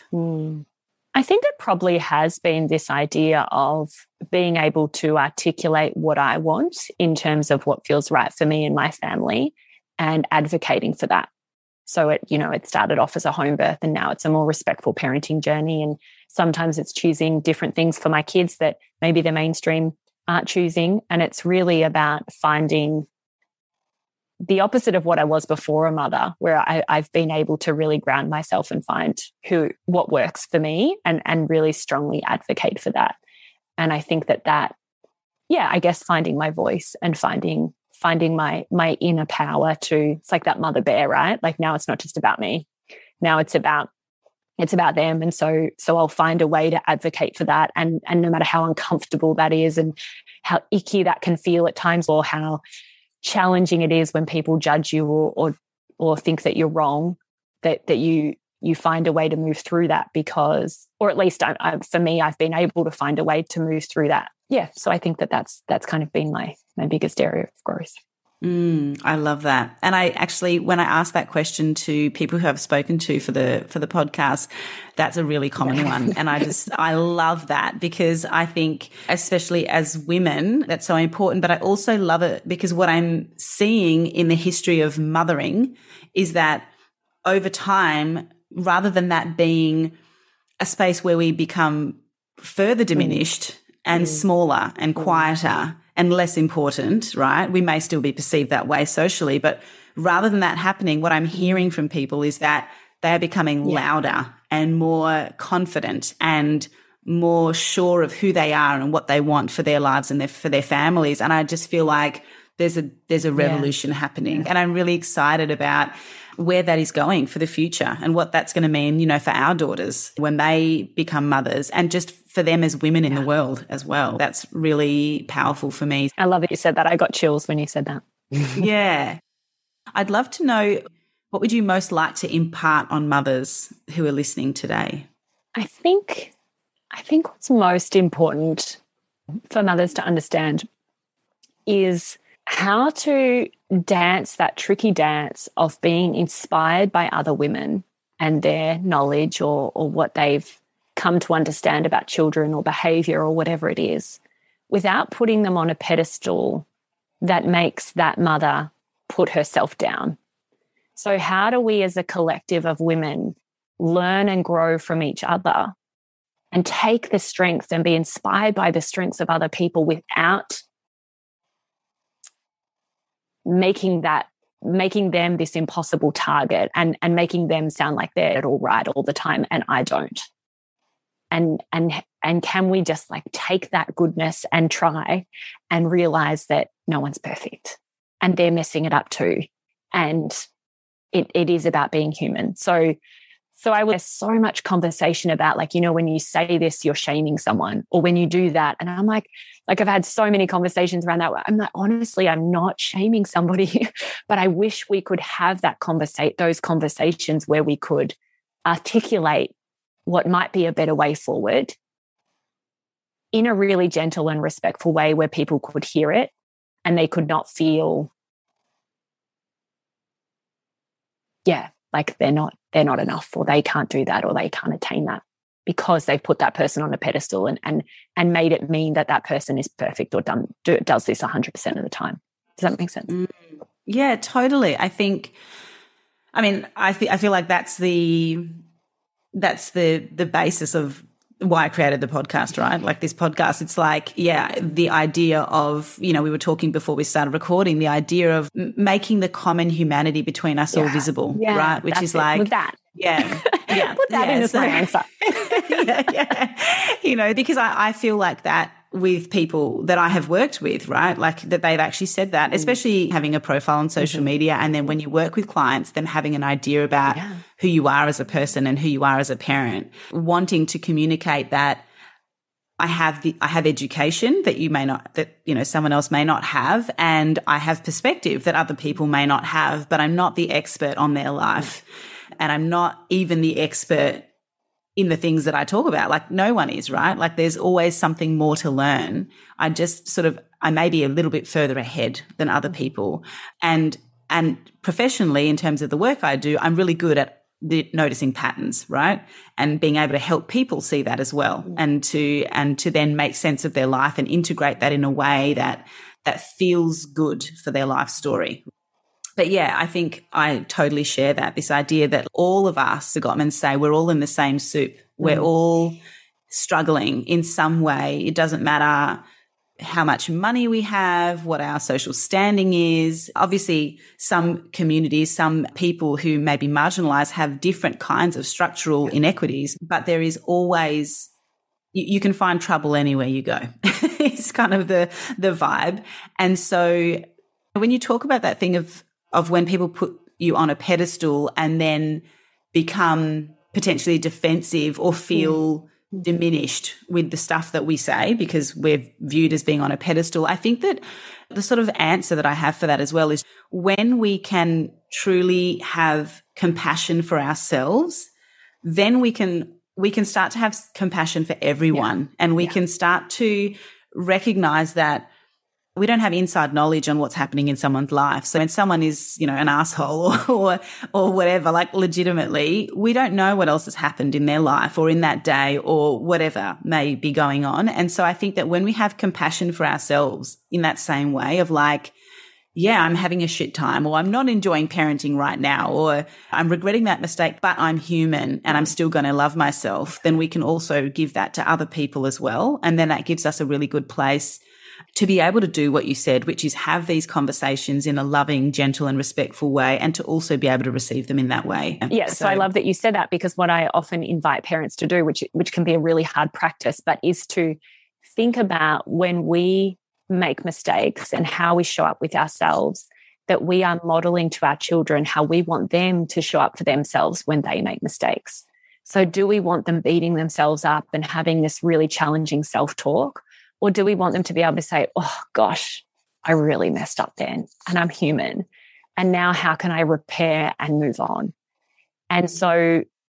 I think it probably has been this idea of being able to articulate what I want in terms of what feels right for me and my family and advocating for that. So it started off as a home birth and now it's a more respectful parenting journey. And sometimes it's choosing different things for my kids that maybe the mainstream aren't choosing. And it's really about finding the opposite of what I was before a mother, where I've been able to really ground myself and find what works for me and really strongly advocate for that. And I think that I guess finding my voice and finding my inner power it's like that mother bear, right? Like now it's not just about me. Now it's about them. And so I'll find a way to advocate for that. And no matter how uncomfortable that is and how icky that can feel at times or how challenging it is when people judge you or think that you're wrong, that you find a way to move through that because, or at least for me, I've been able to find a way to move through that. Yeah. So I think that's kind of been my biggest area of growth. I love that. And I actually, when I ask that question to people who I've spoken to for the podcast, that's a really common one. And I love that because I think, especially as women, that's so important. But I also love it because what I'm seeing in the history of mothering is that over time, rather than that being a space where we become further diminished and smaller and quieter and less important, right? We may still be perceived that way socially, but rather than that happening, what I'm hearing from people is that they are becoming louder and more confident and more sure of who they are and what they want for their lives and for their families. And I just feel like there's a revolution happening. And I'm really excited about where that is going for the future and what that's going to mean, for our daughters when they become mothers and just for them as women in the world as well. That's really powerful for me. I love that you said that. I got chills when you said that. Yeah. I'd love to know, what would you most like to impart on mothers who are listening today? I think I think what's most important for mothers to understand is how to dance that tricky dance of being inspired by other women and their knowledge or what they've come to understand about children or behavior or whatever it is, without putting them on a pedestal that makes that mother put herself down. So how do we as a collective of women learn and grow from each other and take the strength and be inspired by the strengths of other people without making them this impossible target and making them sound like they're all right all the time and I don't. And can we just like take that goodness and try and realize that no one's perfect and they're messing it up too. And it is about being human. So there's so much conversation about like, when you say this, you're shaming someone, or when you do that. And I'm like I've had so many conversations around that. I'm like, honestly, I'm not shaming somebody, but I wish we could have those conversations where we could articulate what might be a better way forward in a really gentle and respectful way where people could hear it and they could not feel, like they're not enough, or they can't do that, or they can't attain that because they've put that person on a pedestal and made it mean that person is perfect or does this 100% of the time. Does that make sense? Yeah, totally. I feel like that's the basis of why I created the podcast, right? Like this podcast, it's like, the idea of, we were talking before we started recording, the idea of making the common humanity between us all visible, right? Which is like, with that. Yeah. Put that in as my answer. Because I feel like that with people that I have worked with, right? Like that they've actually said that, especially having a profile on social media. And then when you work with clients, them having an idea about who you are as a person and who you are as a parent, wanting to communicate that I have education that you may not, that, someone else may not have. And I have perspective that other people may not have, but I'm not the expert on their life. And I'm not even the expert in the things that I talk about. Like no one is, right? Like there's always something more to learn. I may be a little bit further ahead than other people. And professionally, in terms of the work I do, I'm really good at noticing patterns, right? And being able to help people see that as well, and to then make sense of their life and integrate that in a way that feels good for their life story. But I think I totally share this idea that all of us, the Gottmans say, we're all in the same soup. We're all struggling in some way. It doesn't matter how much money we have, what our social standing is. Obviously, some communities, some people who may be marginalized have different kinds of structural inequities, but there is always, you can find trouble anywhere you go. It's kind of the vibe. And so when you talk about that thing of when people put you on a pedestal and then become potentially defensive or feel diminished with the stuff that we say because we're viewed as being on a pedestal, I think that the sort of answer that I have for that as well is when we can truly have compassion for ourselves, then we can start to have compassion for everyone, and we can start to recognize that we don't have inside knowledge on what's happening in someone's life. So when someone is, an asshole or whatever, like legitimately, we don't know what else has happened in their life or in that day or whatever may be going on. And so I think that when we have compassion for ourselves in that same way of like, I'm having a shit time, or I'm not enjoying parenting right now, or I'm regretting that mistake, but I'm human and I'm still going to love myself, then we can also give that to other people as well. And then that gives us a really good place to be able to do what you said, which is have these conversations in a loving, gentle and respectful way, and to also be able to receive them in that way. Yes, so I love that you said that, because what I often invite parents to do, which can be a really hard practice, but is to think about when we make mistakes and how we show up with ourselves, that we are modeling to our children how we want them to show up for themselves when they make mistakes. So do we want them beating themselves up and having this really challenging self-talk? Or do we want them to be able to say, oh, gosh, I really messed up then and I'm human. And now how can I repair and move on? And so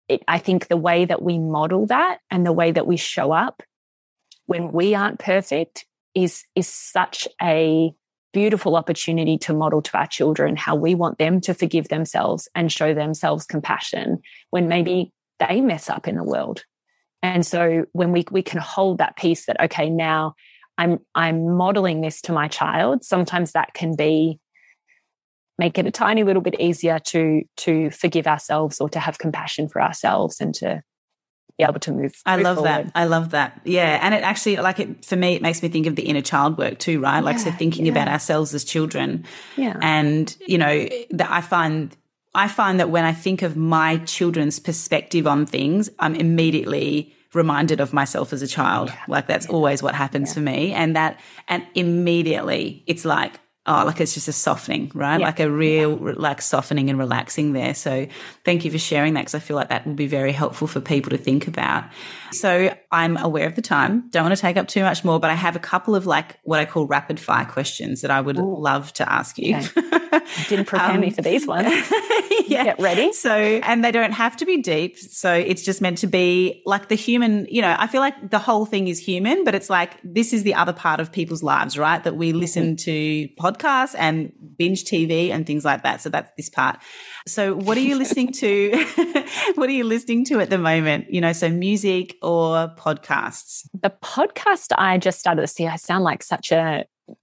I think the way that we model that and the way that we show up when we aren't perfect is such a beautiful opportunity to model to our children how we want them to forgive themselves and show themselves compassion when maybe they mess up in the world. And so when we can hold that piece that, okay, now I'm modeling this to my child, sometimes that can be make it a tiny little bit easier to forgive ourselves or to have compassion for ourselves and to be able to move love forward. that. I love that. Yeah. And it actually, for me, it makes me think of the inner child work too, right? Like, so thinking about ourselves as children. Yeah. And, you know, that I find that when I think of my children's perspective on things, I'm immediately reminded of myself as a child. Yeah. Like, that's always what happens for me. And immediately it's like, oh, like it's just a softening, right? Yeah. Like a real like softening and relaxing there. So thank you for sharing that, because I feel like that will be very helpful for people to think about. So I'm aware of the time. Don't want to take up too much more, but I have a couple of like what I call rapid fire questions that I would love to ask you. Okay. Didn't prepare me for these ones. Yeah. Get ready. So, and they don't have to be deep. So it's just meant to be like the human, you know, I feel like the whole thing is human, but it's like this is the other part of people's lives, right? That we listen to podcasts and binge TV and things like that. So that's this part. So what are you listening to? What are you listening to at the moment? You know, so music or podcasts? The podcast I just started to see, I sound like such a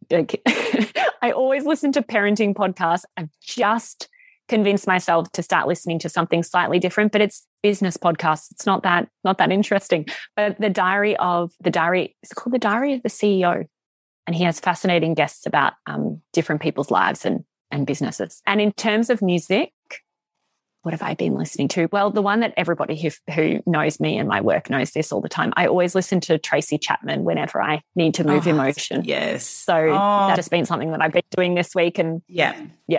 I always listen to parenting podcasts. I've just convinced myself to start listening to something slightly different, but it's business podcasts. It's not that interesting. But it's called The Diary of the CEO. And he has fascinating guests about different people's lives and businesses. And in terms of music, what have I been listening to? Well, the one that everybody who knows me and my work knows this all the time. I always listen to Tracy Chapman whenever I need to move emotion. Yes. So that's just been something that I've been doing this week. And yeah.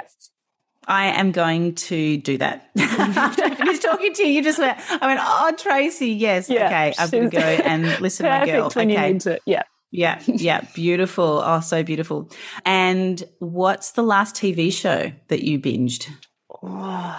I am going to do that. After I finished talking to you, I went, oh, Tracy, yes. Yeah, okay, I'm going to go and listen to my girl. When you need to, Yeah, beautiful. Oh, so beautiful. And what's the last TV show that you binged? Oh,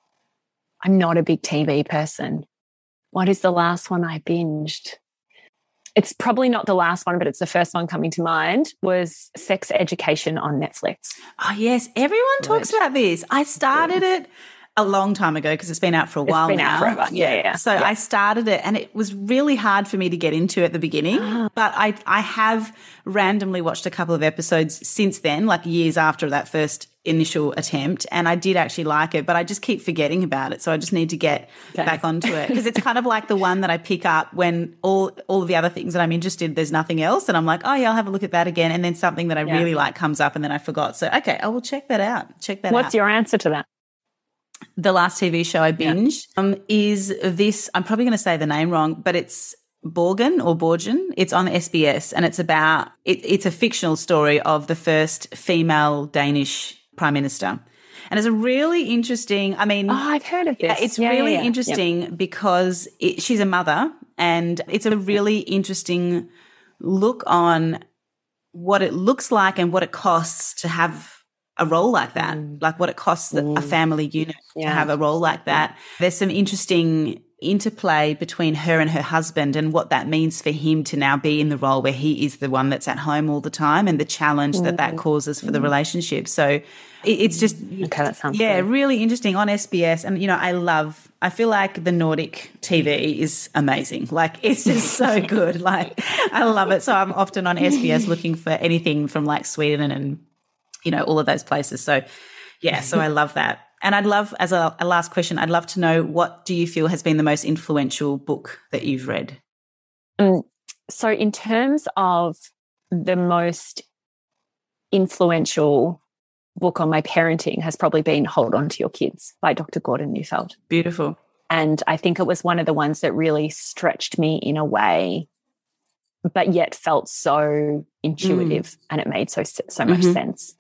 I'm not a big TV person. What is the last one I binged? It's probably not the last one, but it's the first one coming to mind, was Sex Education on Netflix. Oh, yes. Everyone talks about this. I started it a long time ago because it's been out for a while now. It's been out forever. Yeah. So I started it and it was really hard for me to get into at the beginning, but I have randomly watched a couple of episodes since then, like years after that first initial attempt, and I did actually like it, but I just keep forgetting about it. So I just need to get back onto it, because it's kind of like the one that I pick up when all of the other things that I'm interested, there's nothing else, and I'm like, oh yeah, I'll have a look at that again, and then something that I really like comes up and then I forgot. So okay, I will check that out. What's your answer to that? The last TV show I binged is this, I'm probably going to say the name wrong, but it's Borgen. It's on SBS, and it's about, it's a fictional story of the first female Danish Prime Minister. And it's a really interesting, I've heard of this. It's really interesting because she's a mother, and it's a really interesting look on what it looks like and what it costs to have a role like that, like what it costs a family unit to have a role like that. There's some interesting interplay between her and her husband and what that means for him to now be in the role where he is the one that's at home all the time, and the challenge that causes for the relationship. So it's just, that sounds good. Really interesting on SBS. And, you know, I feel like the Nordic TV is amazing. Like, it's just so good. Like, I love it. So I'm often on SBS looking for anything from like Sweden and, you know, all of those places. So so I love that. And I'd love, as a last question, I'd love to know, what do you feel has been the most influential book that you've read? So in terms of the most influential book on my parenting has probably been Hold On to Your Kids by Dr. Gordon Neufeld. Beautiful. And I think it was one of the ones that really stretched me in a way, but yet felt so intuitive and it made so much sense.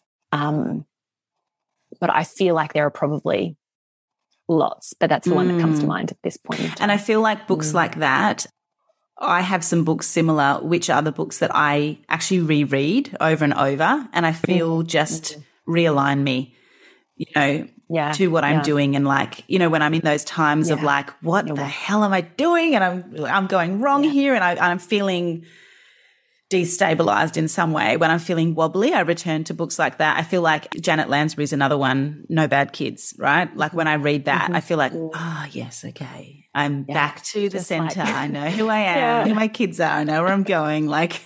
But I feel like there are probably lots, but that's the one that comes to mind at this point in time. And I feel like books like that, I have some books similar, which are the books that I actually reread over and over, and I feel just realign me. You know, to what I'm doing. And like, you know, when I'm in those times of like, what the hell am I doing? And I'm going wrong here. And I'm feeling destabilized in some way. When I'm feeling wobbly, I return to books like that. I feel like Janet Lansbury is another one, No Bad Kids, right? Like when I read that, I feel like, oh, yes, okay. I'm back to the center. I know who I am, who my kids are. I know where I'm going. Like,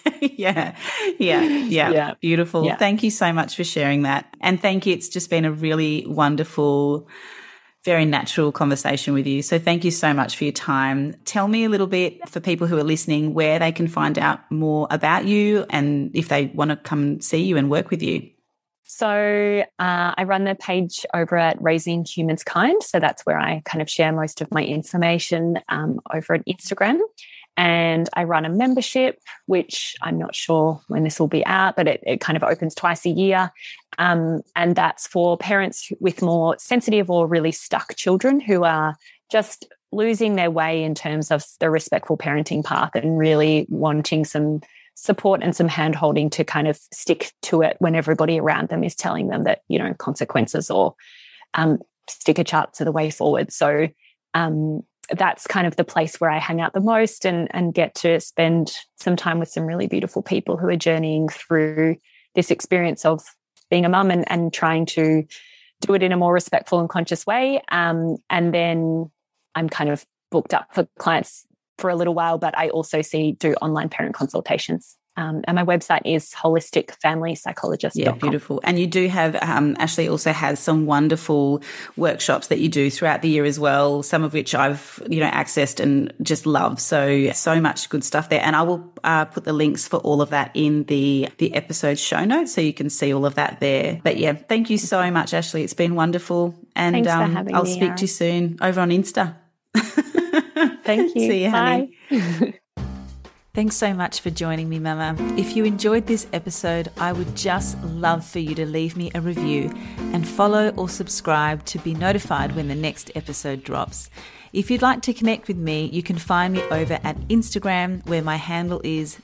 beautiful. Yeah. Thank you so much for sharing that. And thank you. It's just been a really wonderful, very natural conversation with you. So thank you so much for your time. Tell me a little bit, for people who are listening, where they can find out more about you and if they want to come see you and work with you. So I run the page over at Raising Humans Kind. So that's where I kind of share most of my information over at Instagram. And I run a membership, which I'm not sure when this will be out, but it kind of opens twice a year. And that's for parents with more sensitive or really stuck children who are just losing their way in terms of the respectful parenting path and really wanting some support and some hand-holding to kind of stick to it when everybody around them is telling them that, you know, consequences or sticker charts are the way forward. So that's kind of the place where I hang out the most and get to spend some time with some really beautiful people who are journeying through this experience of being a mum and trying to do it in a more respectful and conscious way. And then I'm kind of booked up for clients for a little while, but I also do online parent consultations. And my website is holisticfamilypsychologist.com. Yeah, beautiful. And you do have, Ashley also has some wonderful workshops that you do throughout the year as well, some of which I've, you know, accessed and just love. So much good stuff there. And I will put the links for all of that in the episode show notes so you can see all of that there. But yeah, thank you so much, Ashley. It's been wonderful. And thanks for having me, I'll speak to you soon over on Insta. Thank you. See you, honey. Bye. Thanks so much for joining me, Mama. If you enjoyed this episode, I would just love for you to leave me a review and follow or subscribe to be notified when the next episode drops. If you'd like to connect with me, you can find me over at Instagram, where my handle is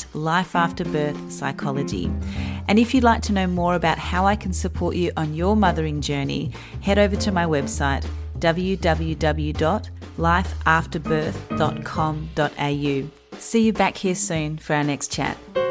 @lifeafterbirthpsychology. And if you'd like to know more about how I can support you on your mothering journey, head over to my website, www.lifeafterbirth.com.au. See you back here soon for our next chat.